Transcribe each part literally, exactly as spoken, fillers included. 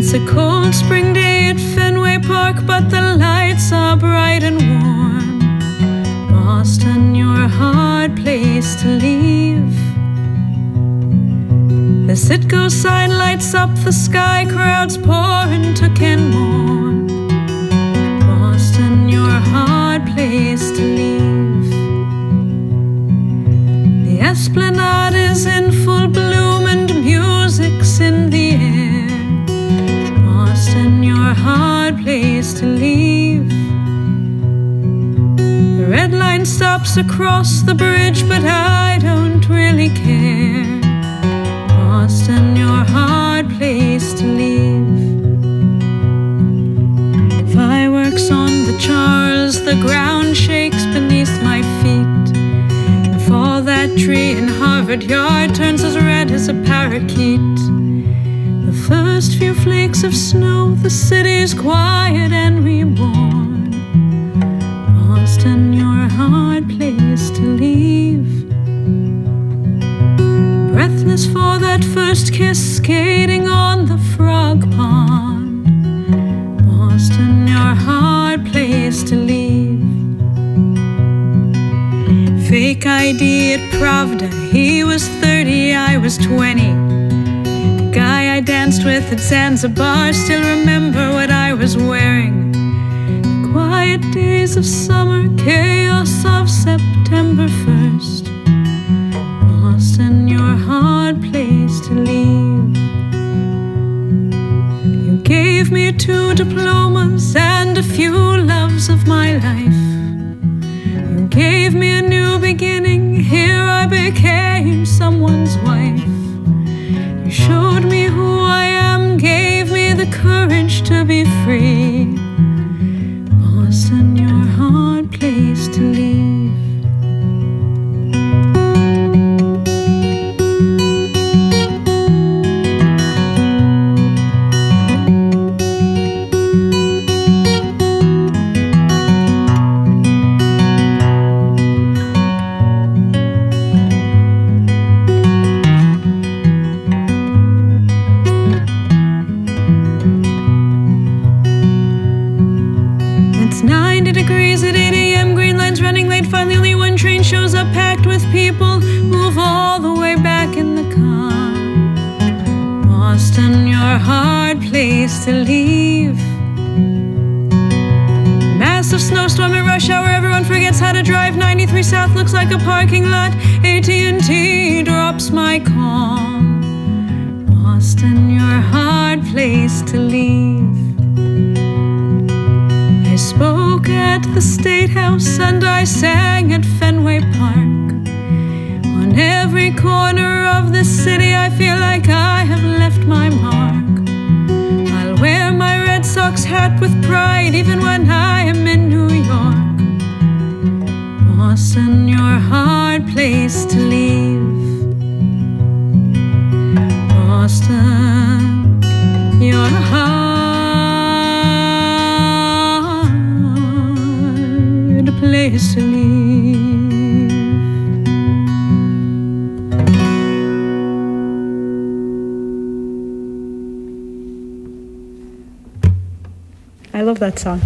It's a cold spring day at Fenway Park, but the lights are bright and warm. Boston, you're a hard place to leave. The Citgo sign lights up the sky, crowds pour into Kenmore. Boston, you're a hard place to leave. The Esplanade is in full bloom and music's in the air. Boston, you're a hard place to leave. The red line stops across the bridge, but I don't really care. Boston, you're a hard place to leave. Fireworks on the Charles, the ground shakes beneath my feet. If all that tree in Harvard Yard turns as red as a parakeet, the first few flakes of snow, the city's quiet and reborn. Boston, you're a hard place to leave. Breathless for that first kiss, skating on the frog pond. Boston, you're a hard place to leave. Fake I D at Pravda, he was thirty, I was twenty. The guy I danced with at Zanzibar still remember what I was wearing. The quiet days of summer, chaos of September first. Boston, you're a hard place to leave. You gave me two diplomas and a few loves of my life. You gave me a new beginning, here I became someone's wife. You showed me who I am, gave me the courage to be free. Boston, you're a hard place to leave. Degrees at eight A M, green lines running late. Finally only one train shows up packed with people. Move all the way back in the car. Boston, you're a hard place to leave. Massive snowstorm at rush hour, everyone forgets how to drive. ninety-three South looks like a parking lot. A T and T drops my call. Boston, you're a hard place to leave. I spoke at the State House and I sang at Fenway Park. On every corner of the city I feel like I have left my mark. I'll wear my Red Sox hat with pride even when I am in New York. Boston, you're a hard place to leave. Boston, you're a hard place to leave. I love that song.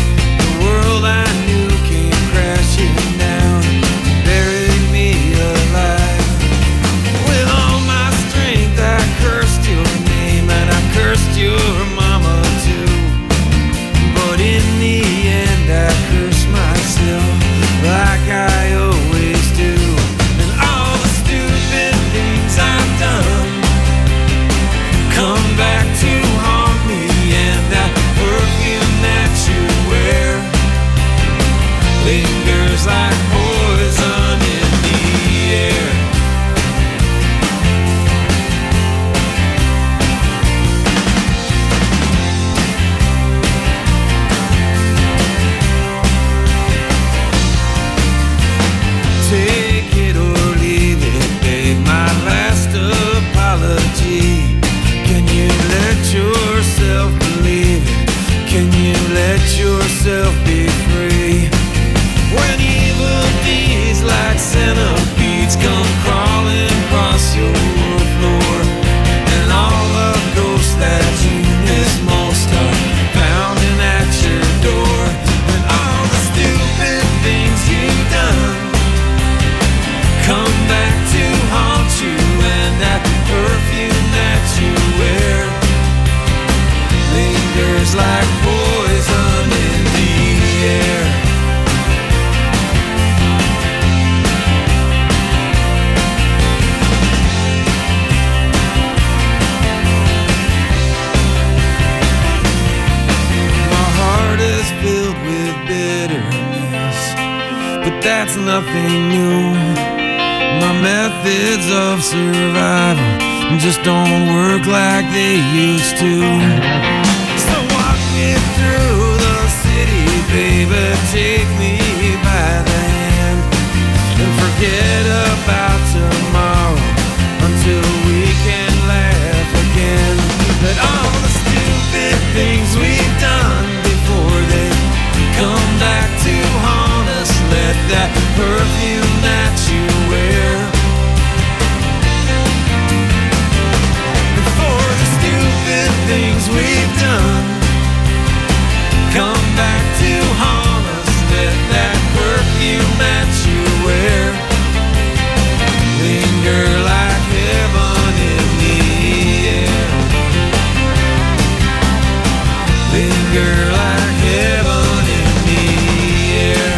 The world I knew came crashing down, buried me alive. like poison in the air. My heart is filled with bitterness, but that's nothing new. My methods of survival just don't work like they used to. So walk me through the city, baby, take me by the hand, and forget about tomorrow until we can laugh again. But all the stupid things we've done before they come back to haunt us. Let that perfume that you wear, before the stupid things we've done come back to haunt us. Let that perfume that you wear linger like heaven in the air. Linger like heaven in the air.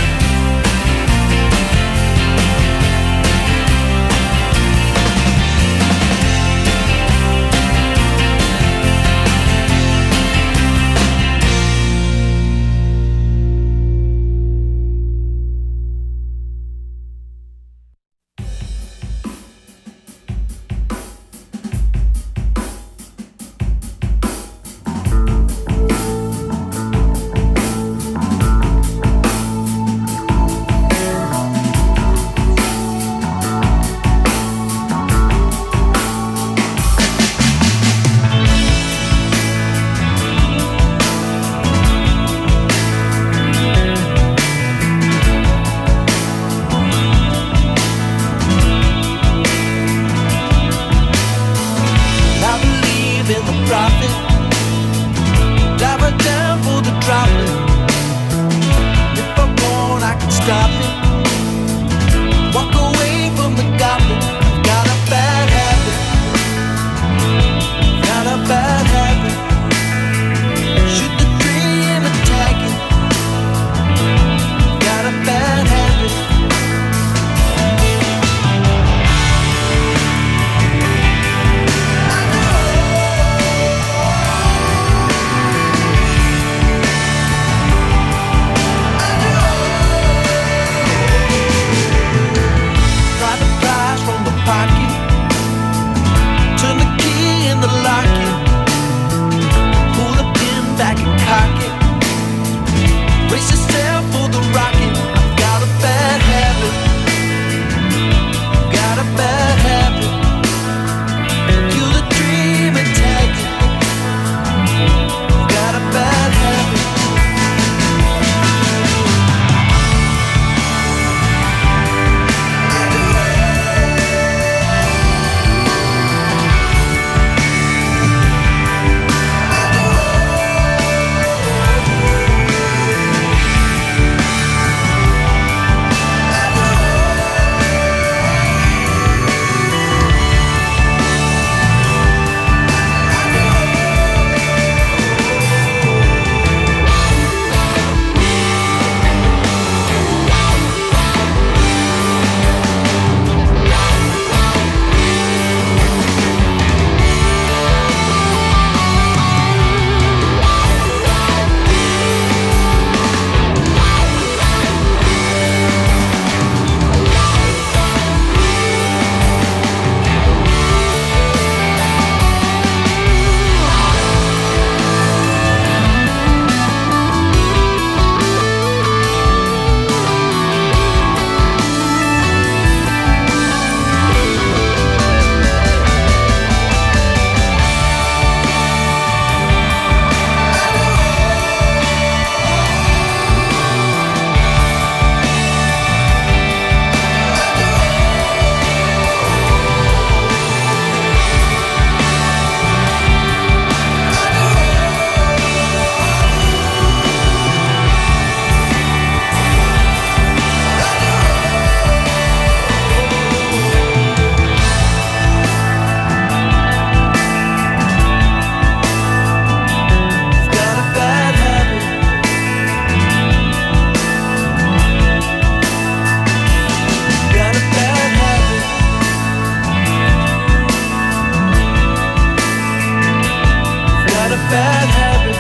bad habit.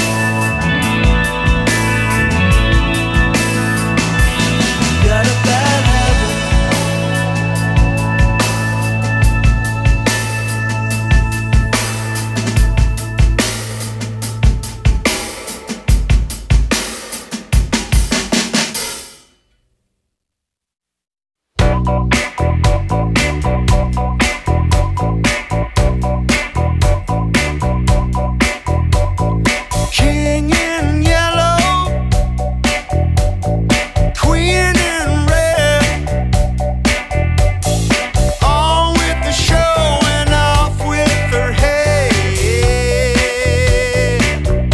Got a bad habit. King in yellow, queen in red, on with the show and off with her head.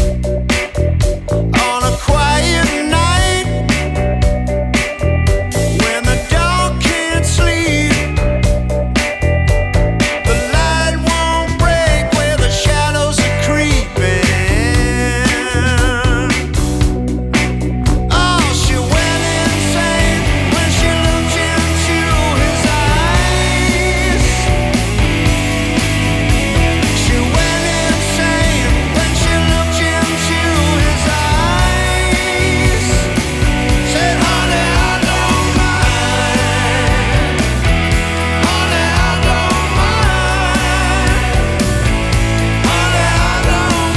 On a quiet night, when the dog can't sleep, the light won't break where the shadows are creeping. Oh, she went insane when she looked into his eyes. She went insane when she looked into his eyes. Said, honey, I don't mind. Honey, I don't mind. Honey, I don't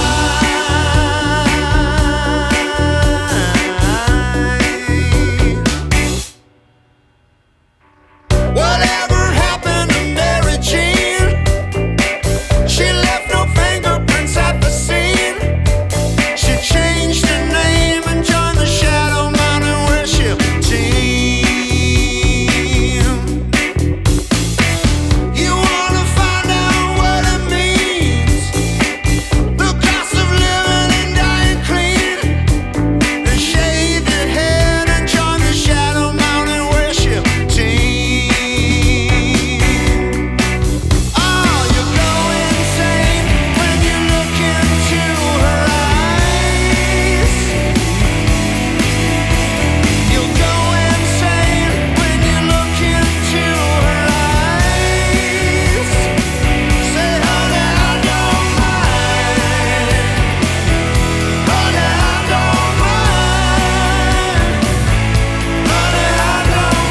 mind. Whatever happened to Mary Jean? She left no fingerprints at the scene. She changed her name and joined the Shadow Mountain Worship Team. You wanna find out what it means? The cost of living and dying clean. Then shave your head and join the Shadow Mountain Worship Team. Oh, you go insane when you look into her eyes. You'll go insane when you look into her eyes. Say, honey, I don't mind. Honey, I don't mind. Honey, I don't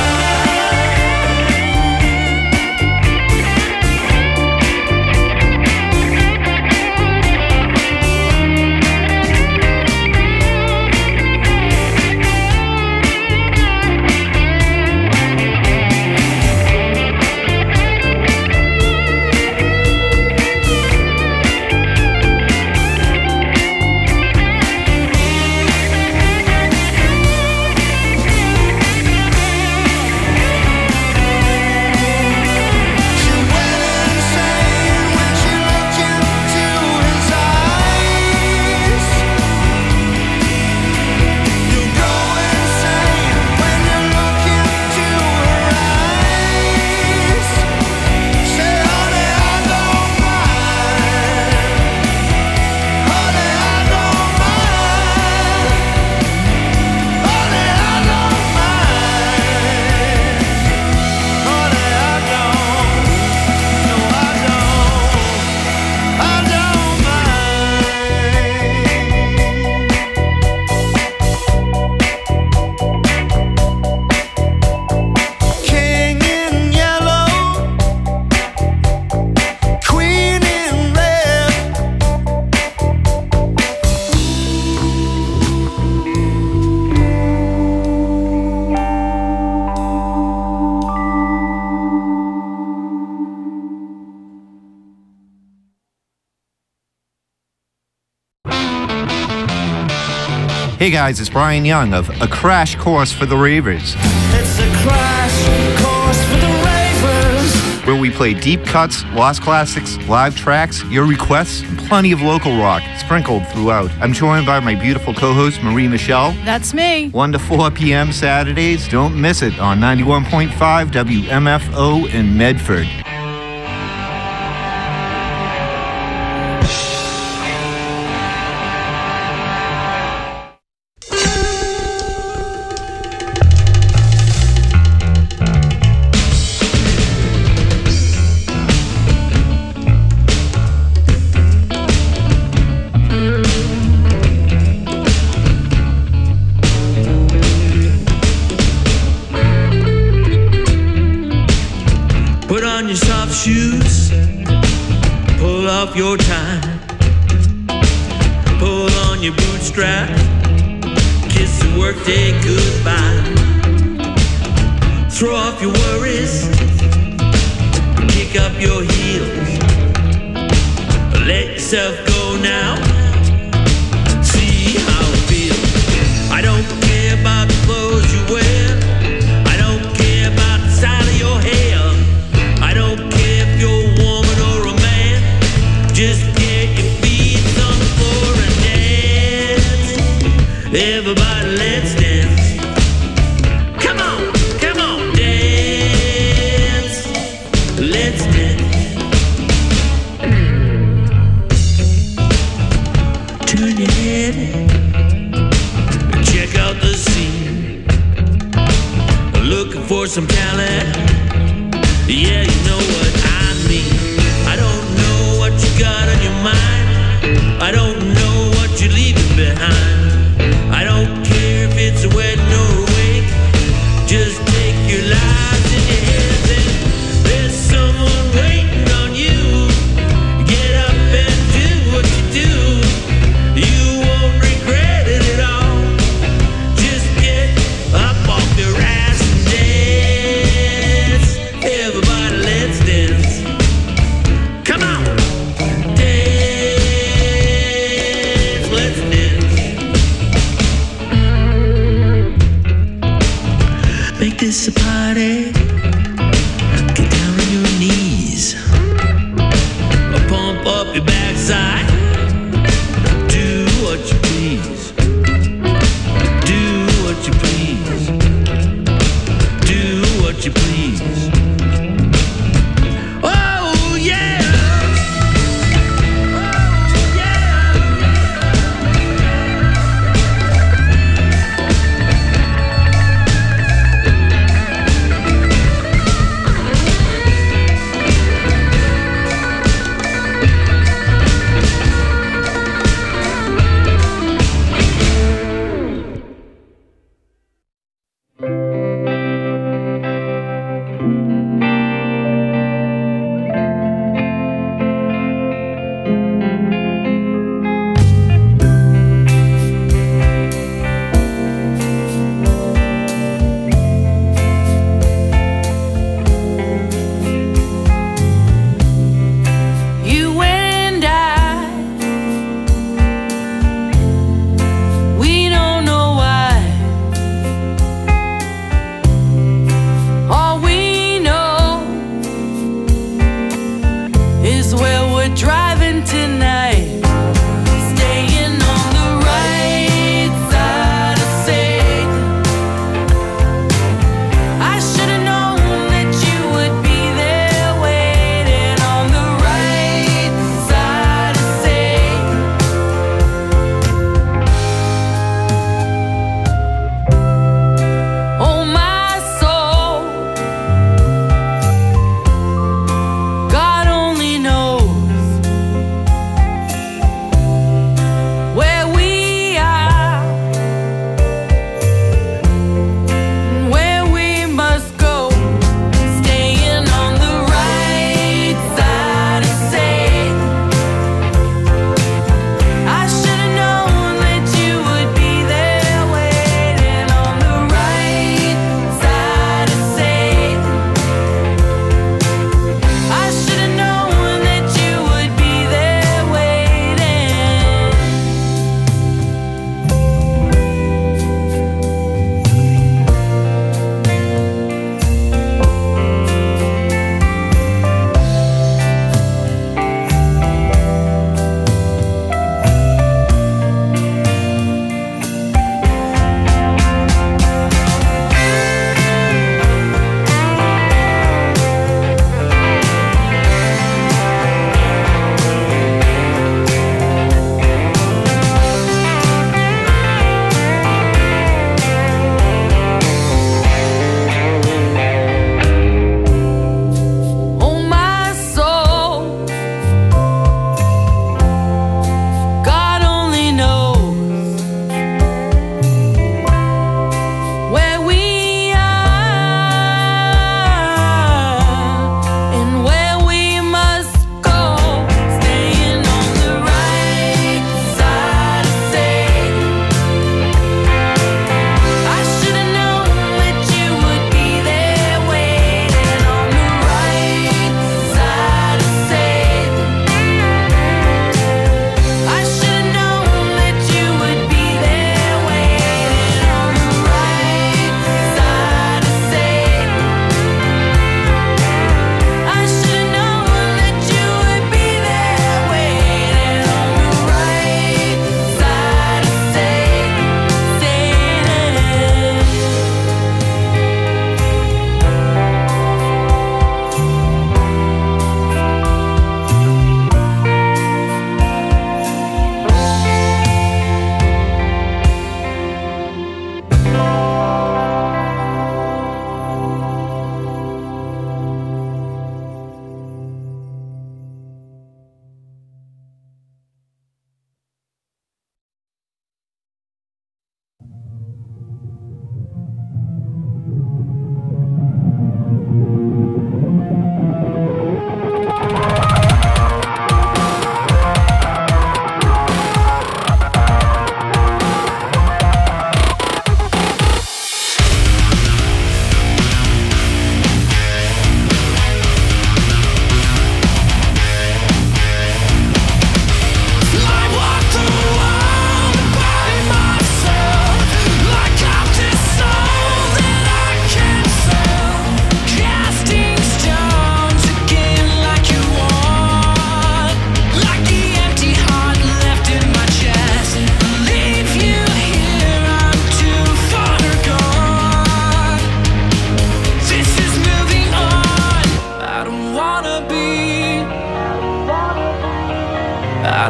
She went insane when she looked into his eyes. You go insane when you look into her eyes. Say, honey, I don't mind. Honey, I don't mind. Honey, I don't mind. Honey, I don't. No, I don't. I don't mind. King in yellow, queen in red. Hey guys, it's Brian Young of A Crash Course for the Ravers, It's a crash course for the ravers. where we play deep cuts, lost classics, live tracks, your requests, and plenty of local rock sprinkled throughout. I'm joined by my beautiful co-host, Marie Michelle. That's me. one to four p.m. Saturdays. Don't miss it on ninety-one point five W M F O in Medford. off your tie, pull on your bootstraps, kiss the workday goodbye, throw off your worries, kick up your heels, let yourself go now, see how it feels. I don't care about the clothes you wear, I don't care about the style of your hair, I don't care if you're a woman or a man, just get your feet on the floor and dance. Everybody, let's dance. Come on, come on, dance. Let's dance. Turn your head and check out the scene. Looking for some talent? Yeah, you know what I mean. I don't know what you got on your mind, I don't know what you're leaving behind. I don't care if it's a wedding or a wake, just take your lives in your hands and there's someone waiting on you. Get up and do what you do, you won't regret it at all. Just get up off your ass and dance. Everybody, let's dance. Come on, dance.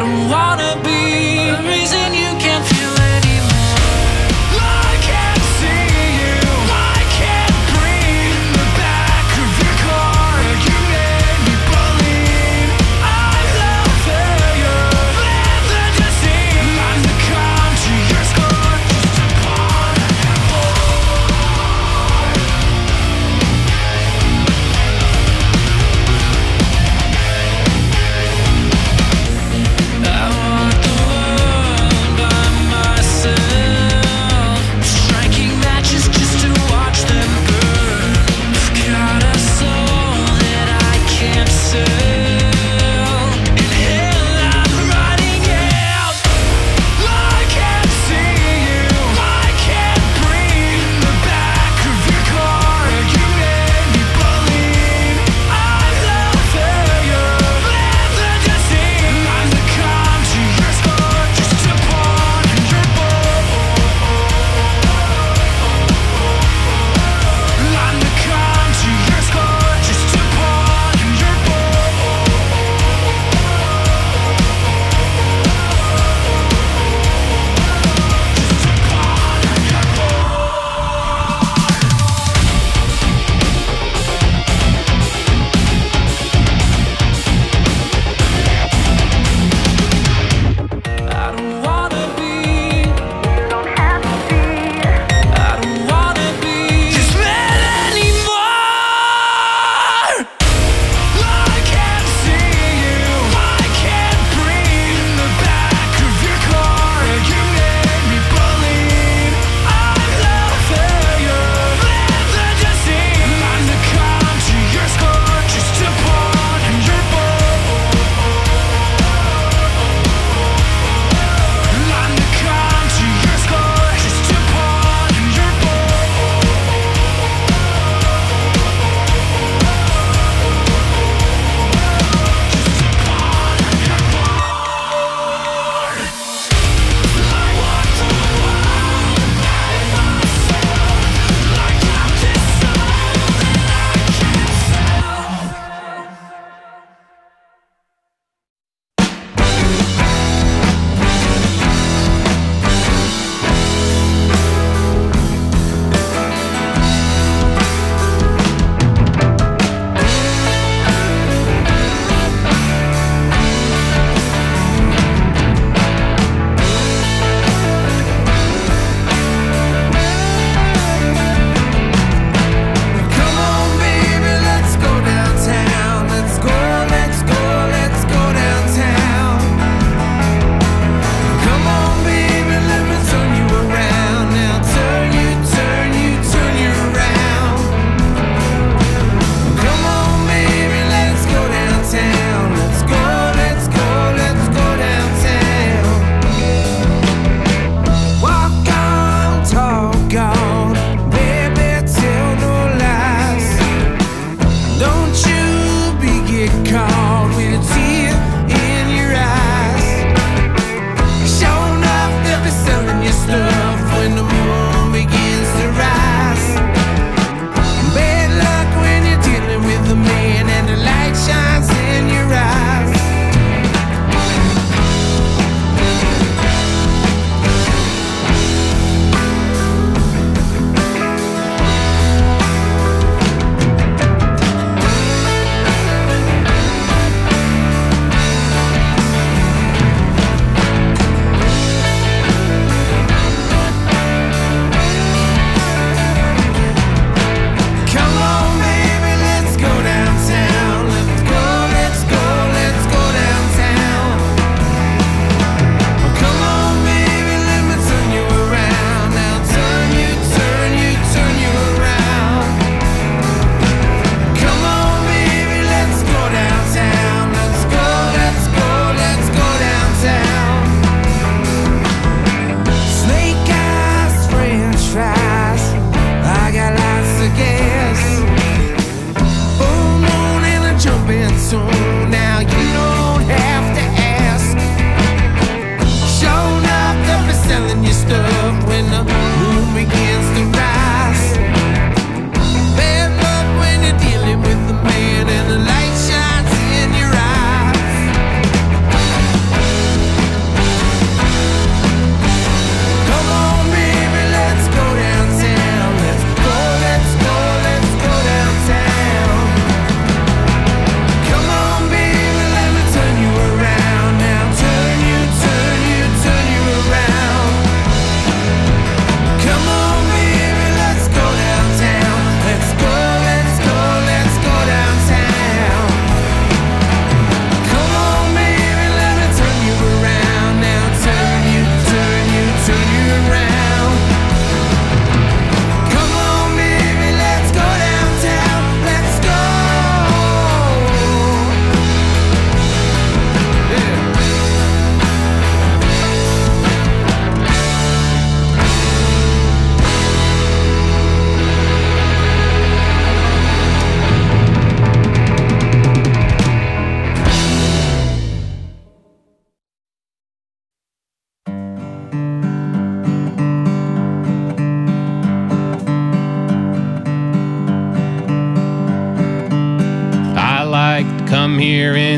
don't wanna be the reason you can't feel anymore. I can't see you, I can't breathe. In the back of your car, you made me believe I'm the failure, live the deceit. I'm the country, you're scorned just upon a I want the world,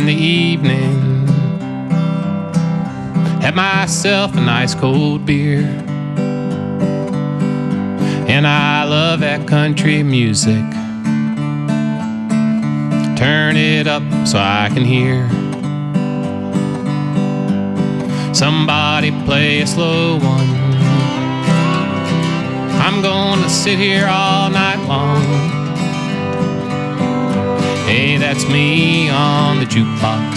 in the evening, have myself a nice cold beer. And I love that country music. Turn it up so I can hear somebody play a slow one. I'm gonna sit here all night long. Hey, that's me on the jukebox.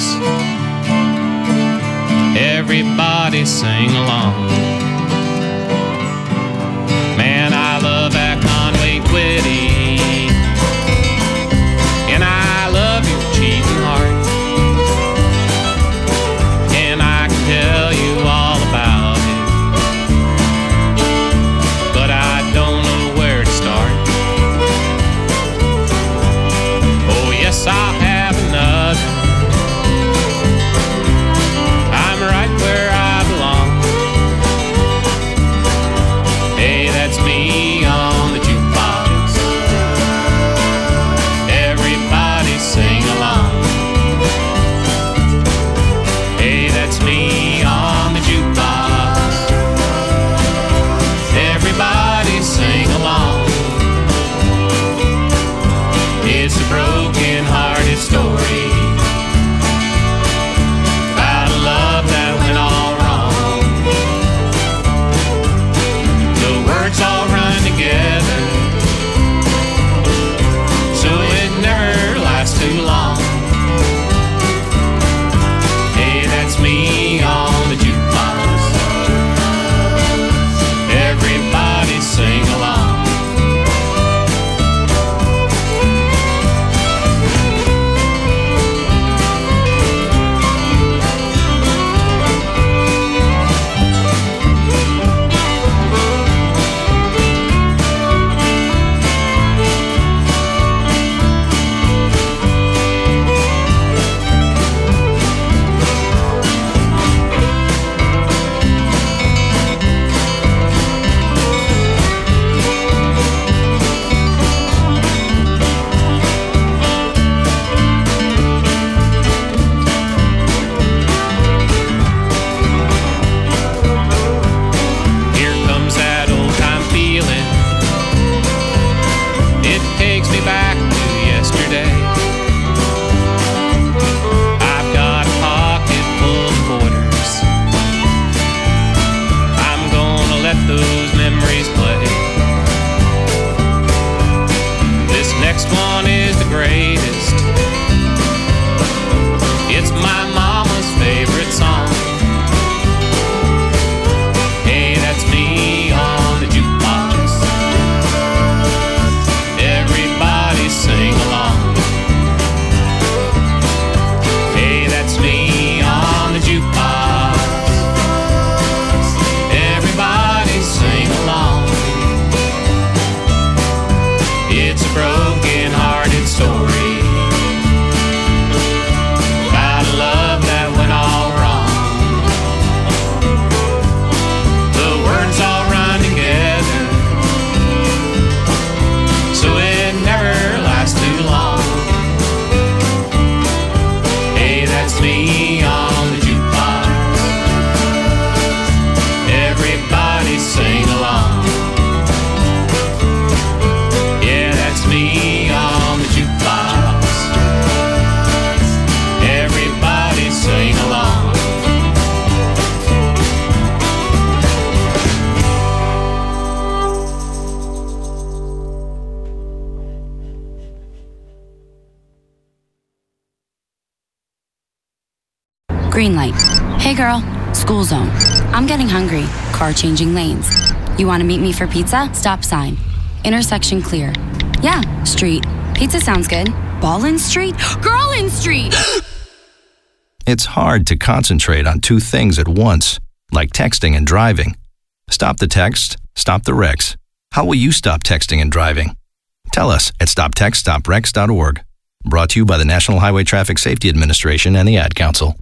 Everybody sing along. Man, I love that Conway Twitty, and I love your cheating heart, and I can tell you all about it, but I don't know where to start. Oh yes, I'll have another. I'm right where I belong. Hey, that's me on the jukebox. Everybody sing along. Hey, that's me on the jukebox. Everybody sing along. It's a broken-hearted story about a love that went all wrong. The words all run together, so it never lasts too long. Hey, that's me on the jukebox. Everybody sing along. Here comes that old-time feeling. It takes me back to yesterday. I've got a pocket full of quarters. I'm gonna let those memories play. This next one is the greatest. It's my mama's favorite song. Hey, that's me on the jukebox. Everybody sing along. Hey, that's me on the jukebox. Everybody sing along. It's a broken-hearted story about a love that went all wrong. The words all run together, so it never lasts too long. Hey, that's me on the jukebox. Everybody sing along. Yeah, that's me on the jukebox. Everybody sing along. Green light. Hey girl, school zone. I'm getting hungry. Car changing lanes. You want to meet me for pizza? Stop sign. Intersection clear. Yeah, street. Pizza sounds good. Ballin Street? Girlin Street! It's hard to concentrate on two things at once, like texting and driving. Stop the text, stop the wrecks. How will you stop texting and driving? Tell us at stop text stop wrecks dot org. Brought to you by the National Highway Traffic Safety Administration and the Ad Council.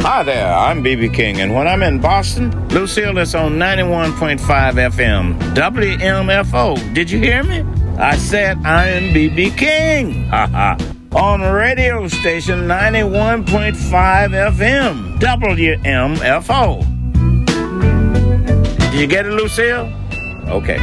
Hi there, I'm B B King, and when I'm in Boston, Lucille is on ninety-one point five F M, W M F O. Did you hear me? I said I'm B B King. Ha ha. On radio station ninety-one point five F M, W M F O. Did you get it, Lucille? Okay.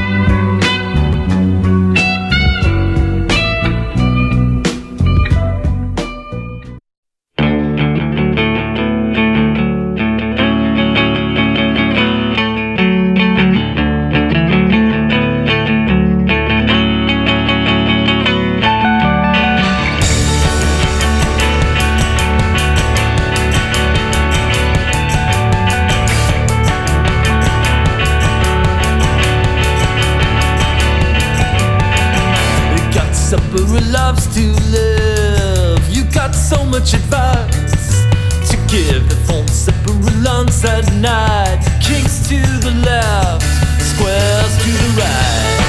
Loves to live. You got so much advice to give. The phone separate at night. Kings to the left, squares to the right.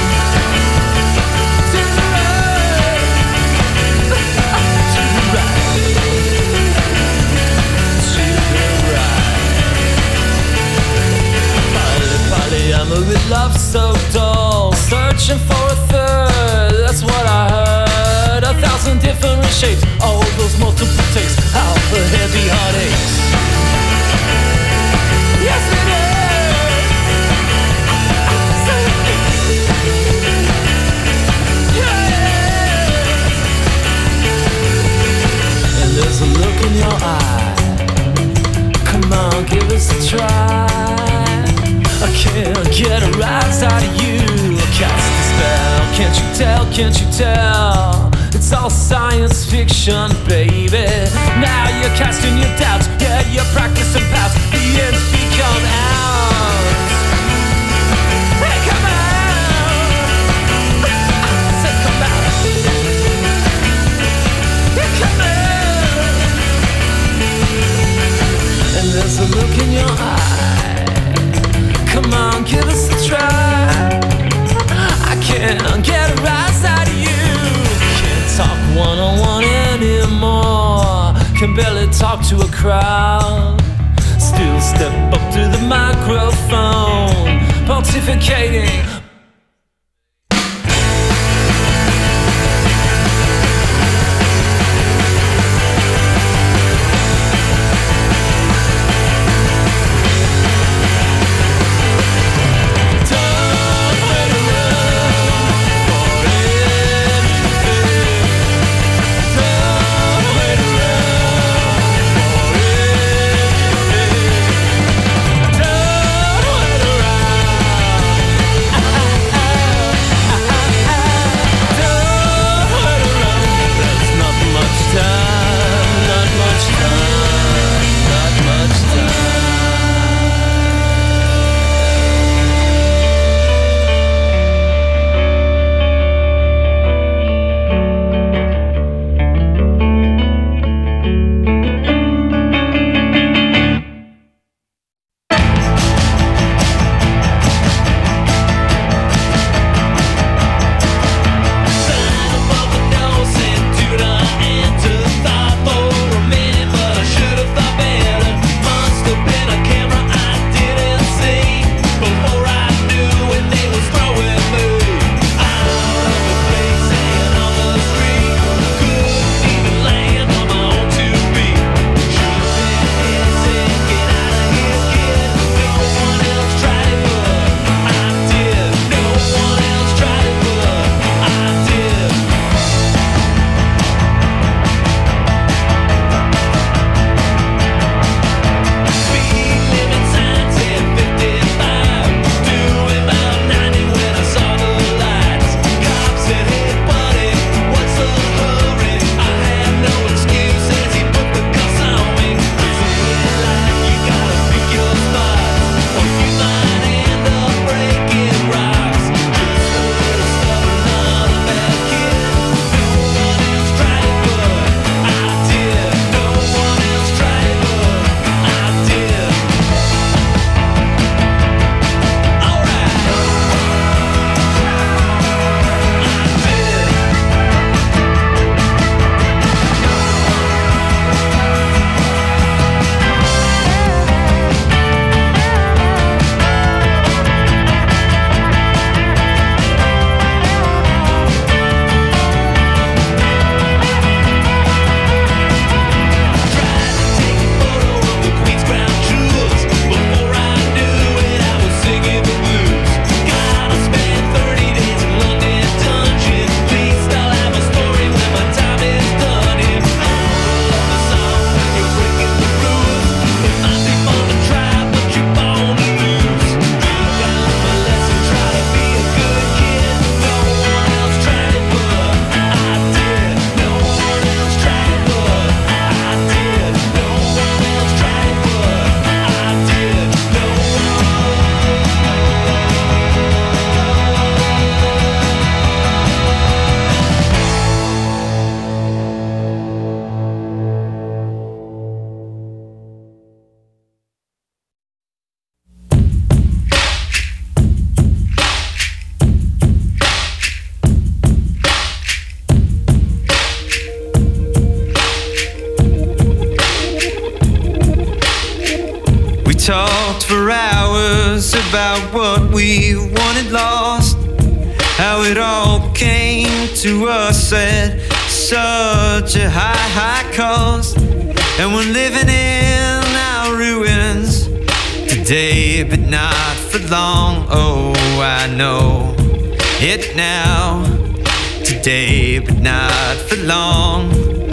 To the right. To the right. To the right. Polly, Polly, I'm a with love so dull. Searching for a third, that's what I heard. A thousand different shapes, all those multiple takes out the heavy heartaches. Yes it is. Yeah. And there's a look in your eye. Come on, give us a try. I can't get a rise out of you. Cast a spell, can't you tell, can't you tell? It's all science fiction, baby. Now you're casting your doubts, yeah, you're practicing past. The ends become out. Hey, come out. I said come out. Yeah, come out. And there's a look in your eye. Come on, give us a try. I can't get a rise out of you. Can't talk one-on-one anymore. Can barely talk to a crowd. Still step up to the microphone, pontificating. talked for hours about what we wanted lost, how it all came to us at such a high, high cost. And we're living in our ruins today, but not for long. Oh, I know it now. Today, but not for long.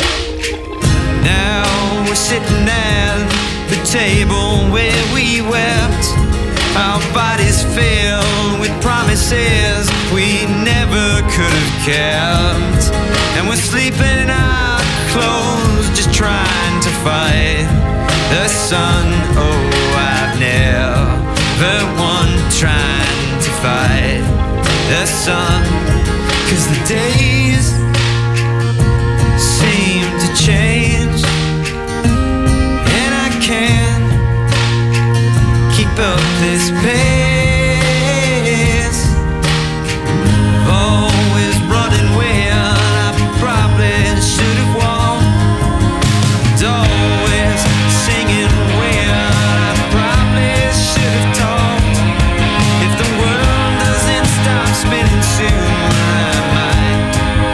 Now we're sitting at the table where we wept, our bodies filled with promises we never could have kept. And we're sleeping in our clothes, just trying to fight the sun. Oh, I've never won trying to fight the sun, 'cause the days seem to change, and I can't keep up this pace. Always running when I probably should have walked, always singing when I probably should have talked. If the world doesn't stop spinning soon, I might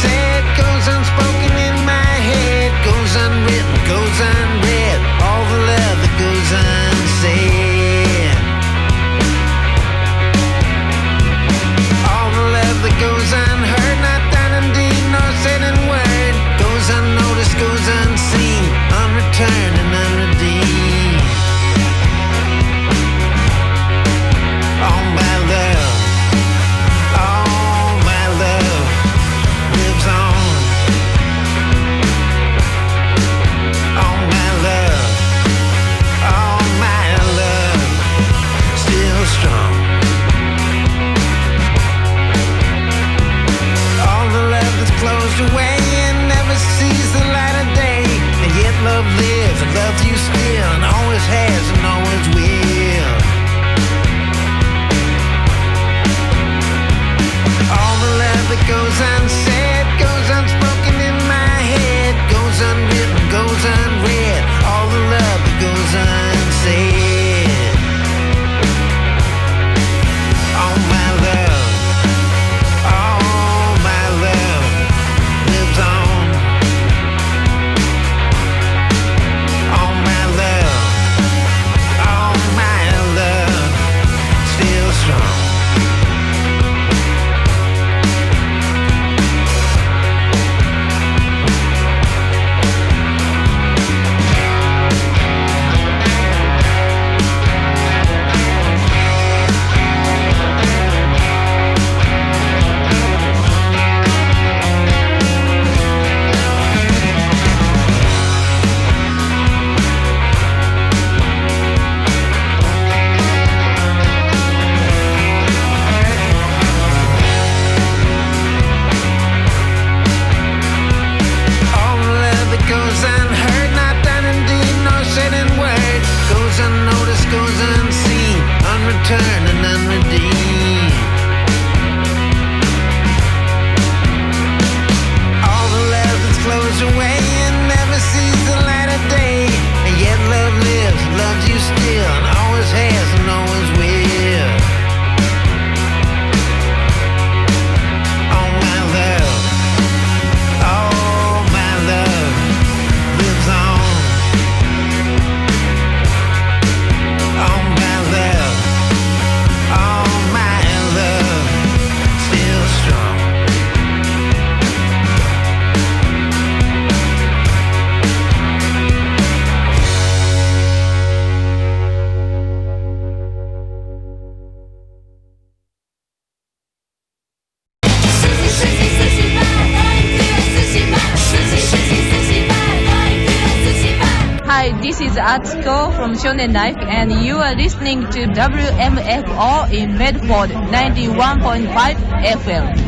unsaid, goes unspoken in my head, goes unwritten, goes unread, all the love that goes unsaid. All the love that goes unheard, not done in deed nor said in word, goes unnoticed, goes unseen, unreturned and unredeemed. All my love, all my love lives on. All my love, all my love still strong. All the love that's closed away and never sees the light of day, and yet love lives and loves you still, and always has and always will. All the love that goes unsaid, goes unspoken in my head, goes unwritten, goes unread, all the love that goes unsaid. All my love, all my love lives on. All my love, all my love still strong. All the love that goes unheard, not done in deed nor said in word, goes unnoticed, goes unseen, unreturned and unredeemed. All the love that's closed away and never sees the light of day, and yet love lives, loves you still, and always has and always will. All my love, all my love lives on. All my love, all my love still strong. Hi, this is Atsuko from Shonen Life, and you are listening to W M F O in Medford ninety-one point five F M.